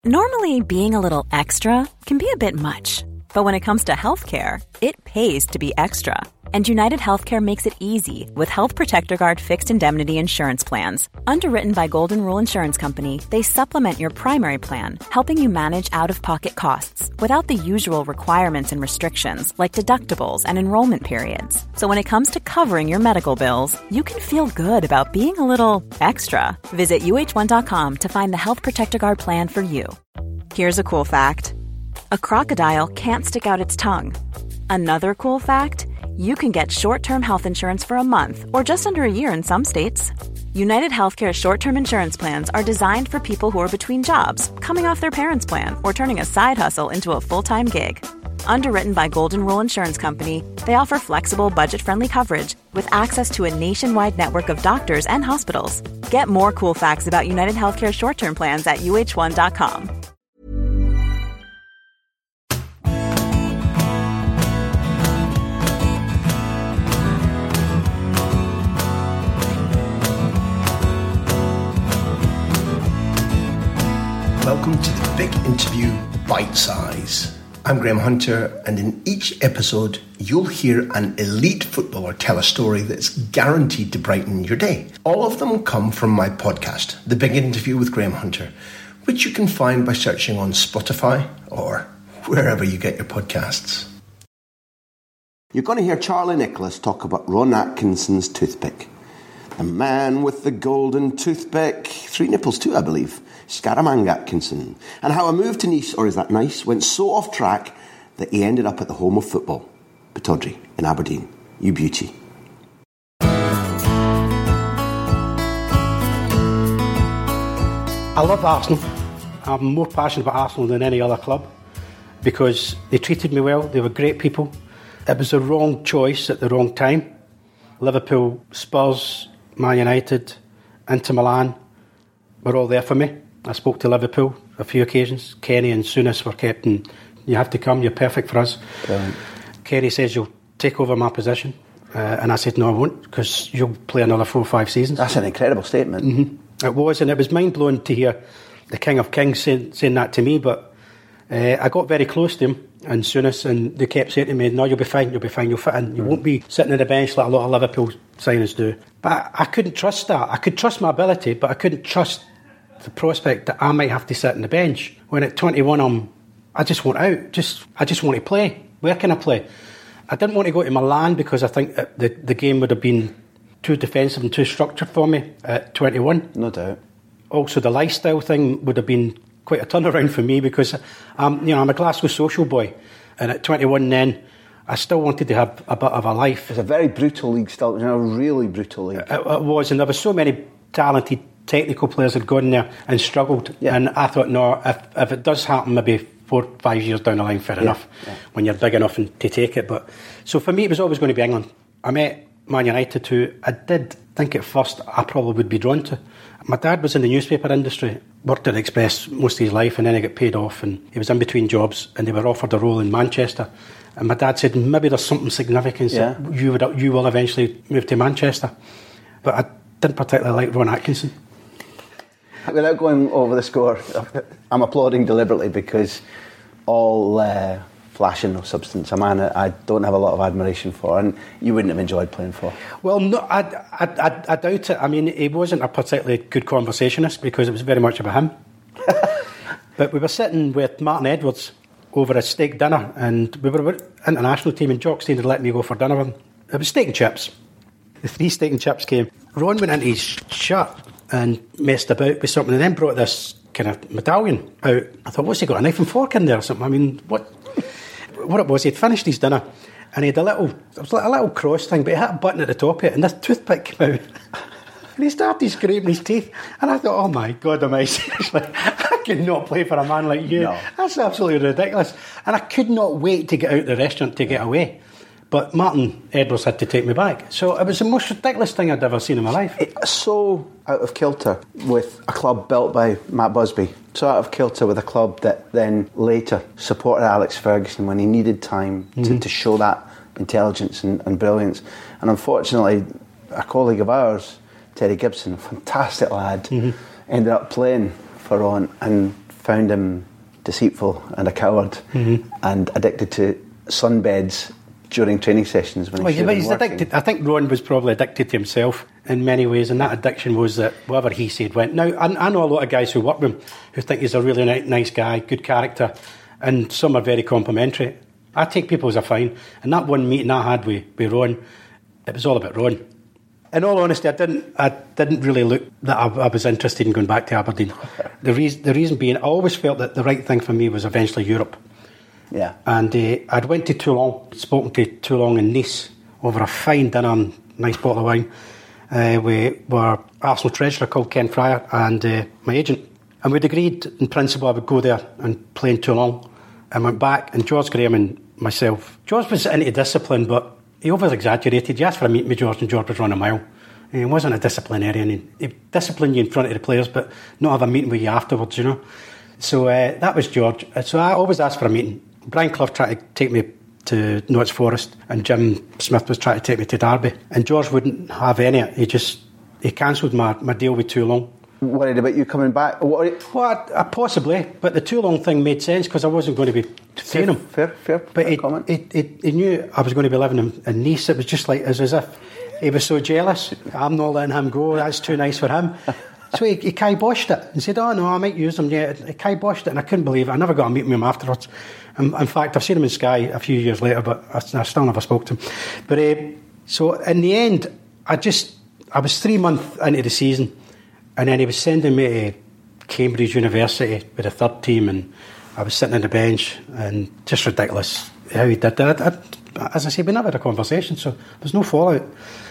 Normally, being a little extra can be a bit much. But when it comes to healthcare, it pays to be extra. And United Healthcare makes it easy with Health Protector Guard fixed indemnity insurance plans. Underwritten by Golden Rule Insurance Company, they supplement your primary plan, helping you manage out-of-pocket costs without the usual requirements and restrictions like deductibles and enrollment periods. So when it comes to covering your medical bills, you can feel good about being a little extra. Visit uh1.com to find the Health Protector Guard plan for you. Here's a cool fact. A crocodile can't stick out its tongue. Another cool fact, you can get short-term health insurance for a month or just under a year in some states. United Healthcare short-term insurance plans are designed for people who are between jobs, coming off their parents' plan, or turning a side hustle into a full-time gig. Underwritten by Golden Rule Insurance Company, they offer flexible, budget-friendly coverage with access to a nationwide network of doctors and hospitals. Get more cool facts about United Healthcare short-term plans at uh1.com. Welcome to the Big Interview Bite Size. I'm Graham Hunter, and in each episode, you'll hear an elite footballer tell a story that's guaranteed to brighten your day. All of them come from my podcast, The Big Interview with Graham Hunter, which you can find by searching on Spotify or wherever you get your podcasts. You're going to hear Charlie Nicholas talk about Ron Atkinson's toothpick. The man with the golden toothpick. 3 nipples too, I believe. Scaramanga Atkinson. And how a move to Nice, or is that nice, went so off track that he ended up at the home of football, Pittodrie in Aberdeen. You beauty. I love Arsenal. I'm more passionate about Arsenal than any other club because they treated me well. They were great people. It was the wrong choice at the wrong time. Liverpool, Spurs, Man United, Inter Milan were all there for me. I spoke to Liverpool a few occasions. Kenny and Souness were kept, and you have to come, you're perfect for us. Brilliant. Kenny says, you'll take over my position. And I said, no, I won't, because you'll play another 4 or 5 seasons. That's an incredible statement. Mm-hmm. It was, and it was mind-blowing to hear the King of Kings saying that to me, but I got very close to him and Souness, and they kept saying to me, no, you'll be fine, you'll fit in. You won't be sitting on the bench like a lot of Liverpool signers do. But I couldn't trust that. I could trust my ability, but I couldn't trust the prospect that I might have to sit on the bench. When at 21, I just want out. I just want to play. Where can I play? I didn't want to go to Milan because I think the game would have been too defensive and too structured for me at 21. No doubt. Also, the lifestyle thing would have been quite a turnaround for me because I'm a Glasgow social boy, and at 21 then I still wanted to have a bit of a life. It's a very brutal league still, a really brutal league. It was, and there were so many talented technical players had gone there and struggled, and I thought, no, if it does happen maybe 4 or 5 years down the line, fair enough, when you're big enough to take it. But so for me it was always going to be England. I met Man United, who I did think at first I probably would be drawn to. My dad was in the newspaper industry, worked at Express most of his life, and then he got paid off and he was in between jobs, and they were offered a role in Manchester, and my dad said maybe there's something significant that you will eventually move to Manchester. But I didn't particularly like Ron Atkinson. Without going over the score, I'm applauding deliberately because all flash and no substance, a man I don't have a lot of admiration for, and you wouldn't have enjoyed playing for. Well, no, I doubt it. I mean, he wasn't a particularly good conversationist because it was very much about him. But we were sitting with Martin Edwards over a steak dinner, and we were with the international team, and Jock Stein had let me go for dinner with him. It was steak and chips. The 3 steak and chips came. Ron went into his shirt and messed about with something, and then brought this kind of medallion out. I thought, what's he got, a knife and fork in there or something? I mean, what it was, he'd finished his dinner, and he had it was like a little cross thing, but he had a button at the top of it, and this toothpick came out. And he started scraping his teeth, and I thought, oh my God, am I seriously? I could not play for a man like you. No. That's absolutely ridiculous. And I could not wait to get out of the restaurant to get away. But Martin Edwards had to take me back. So it was the most ridiculous thing I'd ever seen in my life. It's so out of kilter with a club built by Matt Busby. So out of kilter with a club that then later supported Alex Ferguson when he needed time to show that intelligence and brilliance. And unfortunately, a colleague of ours, Terry Gibson, a fantastic lad, ended up playing for Ron and found him deceitful and a coward, and addicted to sunbeds during training sessions when he's addicted. I think Ron was probably addicted to himself in many ways, and that addiction was that whatever he said went. Now, I know a lot of guys who work with him who think he's a really nice guy, good character, and some are very complimentary. I take people as a fine, and that one meeting I had with Ron, it was all about Ron. In all honesty, I didn't really look that I was interested in going back to Aberdeen. The reason being, I always felt that the right thing for me was eventually Europe. Yeah. And I'd went to Toulon, spoken to Toulon and Nice over a fine dinner and nice bottle of wine with our Arsenal treasurer called Ken Fryer and my agent. And we'd agreed in principle I would go there and play in Toulon. And went back, and George Graham and myself. George was into discipline, but he over-exaggerated. You asked for a meeting with George, and George would run a mile. He wasn't a disciplinarian. He'd discipline you in front of the players, but not have a meeting with you afterwards, you know. So that was George. So I always asked for a meeting. Brian Clough tried to take me to Notts Forest, and Jim Smith was trying to take me to Derby. And George wouldn't have any. He cancelled my deal with Toulon. Worried about you coming back? Well, possibly, but the Toulon thing made sense because I wasn't going to be paying him. Fair But comment. He knew I was going to be living in Nice. It was just like as if he was so jealous. I'm not letting him go. That's too nice for him. So he kiboshed it and said, "Oh no, I might use him." Yeah, he kiboshed it, and I couldn't believe it. I never got a meeting with him afterwards. In fact, I've seen him in Sky a few years later, but I still never spoke to him. But so in the end, I was 3 months into the season. And then he was sending me to Cambridge University with the third team, and I was sitting on the bench, and just ridiculous how he did that. As I say, we never had a conversation, so there was no fallout.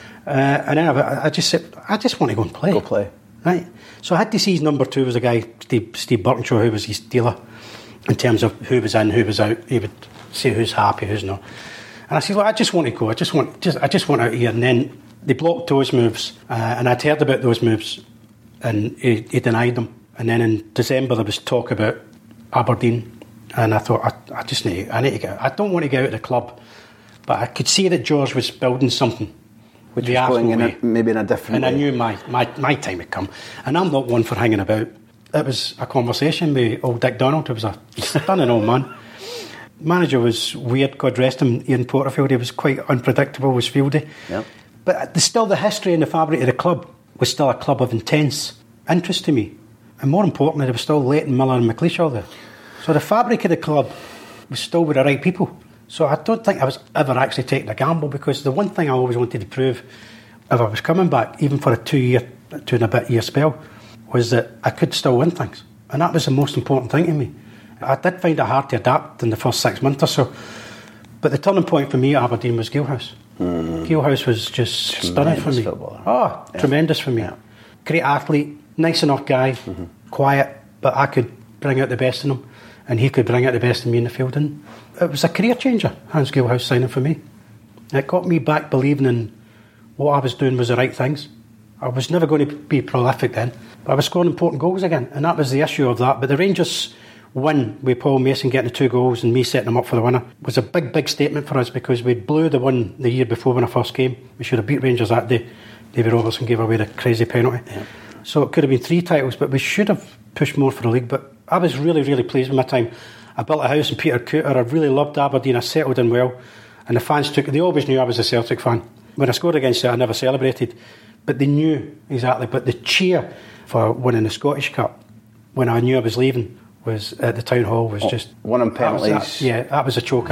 And then I just said, I just want to go and play. Go play. Right. So I had to see his number 2 was a guy, Steve Burtonshaw, who was his dealer, in terms of who was in, who was out. He would say who's happy, who's not. And I said, look, I just want to go. I just want out of here. And then they blocked those moves, and I'd heard about those moves. And he denied them. And then in December there was talk about Aberdeen, and I thought I need to get out. I don't want to get out of the club, but I could see that George was building something, which was going maybe in a different way. And I knew my time had come. And I'm not one for hanging about. It was a conversation with old Dick Donald, who was a stunning old man. Manager was weird, God rest him, Ian Porterfield. He was quite unpredictable, was fieldy. Yep. But still the history and the fabric of the club was still a club of intense interest to me. And more importantly, there was still Leighton, Miller and McLeish all there. So the fabric of the club was still with the right people. So I don't think I was ever actually taking a gamble, because the one thing I always wanted to prove, if I was coming back, even for a 2 and a bit year spell, was that I could still win things. And that was the most important thing to me. I did find it hard to adapt in the first 6 months or so. But the turning point for me at Aberdeen was Galehouse. Galehouse was just stunning for me. Footballer. Oh, yeah. Tremendous for me. Yeah. Great athlete, nice enough guy, quiet, but I could bring out the best in him, and he could bring out the best in me in the field. And it was a career changer, Hans Galehouse signing for me. It got me back believing in what I was doing was the right things. I was never going to be prolific then, but I was scoring important goals again, and that was the issue of that. But the Rangers win with Paul Mason getting the 2 goals and me setting them up for the winner was a big statement for us, because we blew the one the year before when I first came. We should have beat Rangers that day. David Robertson gave away the crazy penalty. Yeah. So it could have been 3 titles, but we should have pushed more for the league. But I was really pleased with my time. I built a house in Peter Cooter. I really loved Aberdeen. I settled in well, and the fans they always knew I was a Celtic fan. When I scored against it, I never celebrated, but they knew exactly. But the cheer for winning the Scottish Cup when I knew I was leaving was at the town hall was just one on penalties. That was a choker.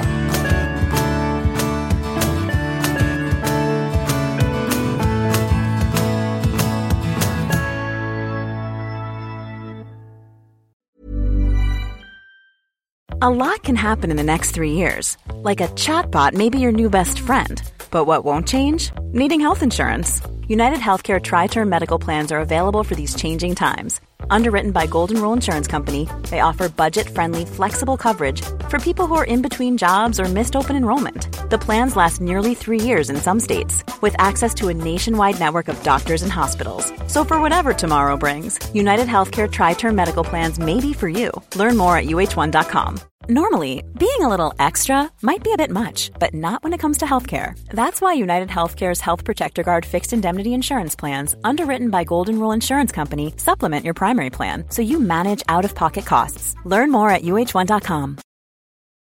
A lot can happen in the next 3 years. Like a chatbot may be your new best friend. But what won't change? Needing health insurance. United Healthcare Tri-Term Medical Plans are available for these changing times. Underwritten by Golden Rule Insurance Company, they offer budget-friendly, flexible coverage for people who are in between jobs or missed open enrollment. The plans last nearly 3 years in some states, with access to a nationwide network of doctors and hospitals. So for whatever tomorrow brings, United Healthcare Tri-Term Medical Plans may be for you. Learn more at uh1.com. Normally, being a little extra might be a bit much, but not when it comes to healthcare. That's why United Healthcare's Health Protector Guard fixed indemnity insurance plans, underwritten by Golden Rule Insurance Company, supplement your primary plan so you manage out-of-pocket costs. Learn more at uh1.com.